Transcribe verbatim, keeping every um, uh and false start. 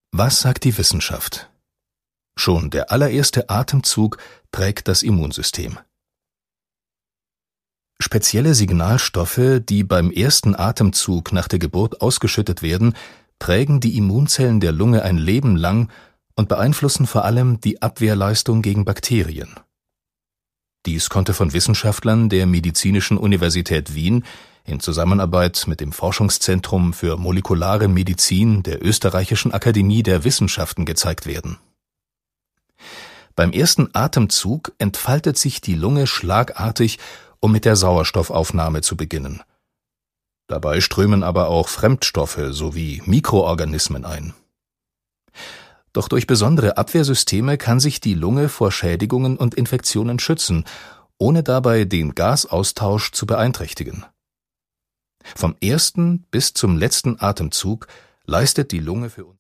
Was sagt die Wissenschaft? Schon der allererste Atemzug prägt das Immunsystem. Spezielle Signalstoffe, die beim ersten Atemzug nach der Geburt ausgeschüttet werden, prägen die Immunzellen der Lunge ein Leben lang und beeinflussen vor allem die Abwehrleistung gegen Bakterien. Dies konnte von Wissenschaftlern der Medizinischen Universität Wien in Zusammenarbeit mit dem Forschungszentrum für molekulare Medizin der Österreichischen Akademie der Wissenschaften gezeigt werden. Beim ersten Atemzug entfaltet sich die Lunge schlagartig, um mit der Sauerstoffaufnahme zu beginnen. Dabei strömen aber auch Fremdstoffe sowie Mikroorganismen ein. Doch durch besondere Abwehrsysteme kann sich die Lunge vor Schädigungen und Infektionen schützen, ohne dabei den Gasaustausch zu beeinträchtigen. Vom ersten bis zum letzten Atemzug leistet die Lunge für uns